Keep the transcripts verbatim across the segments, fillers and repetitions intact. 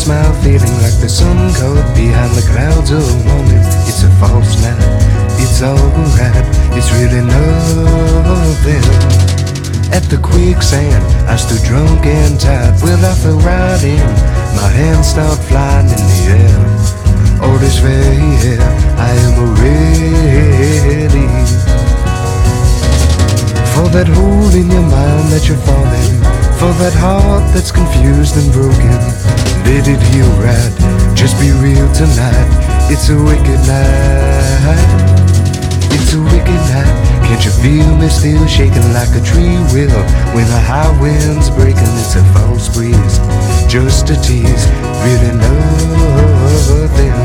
smile, feeling like the sun caught behind the clouds of morning. It's a false night, it's alright, it's really nothing. At the quicksand, I stood drunk and tired. Well, I fell right in, my hands start flying in the air. All is fair, I am ready for that hole in your mind that you're falling, for that heart that's confused and broken. Let it heal right, just be real tonight. It's a wicked night, it's a wicked night. Can't you feel me still shaking like a tree will when the high wind's breaking? It's a false breeze, just a tease, really nothing.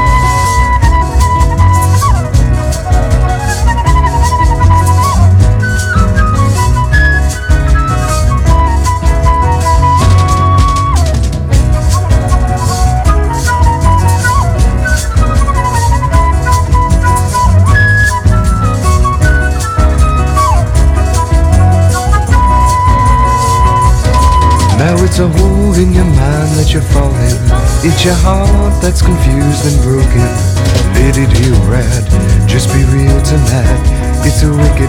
Now it's a hole in your mind that you're falling. It's your heart that's confused and broken. Let it heal right, just be real tonight. It's a wicked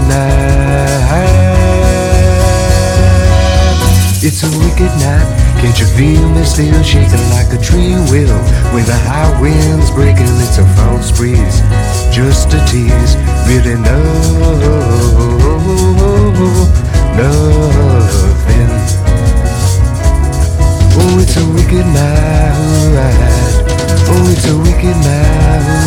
night, it's a wicked night. Can't you feel me still shaking like a tree will when the high wind's breaking? It's a false breeze, just a tease, really no, nothing. Oh, it's a wicked night, oh, it's a wicked night.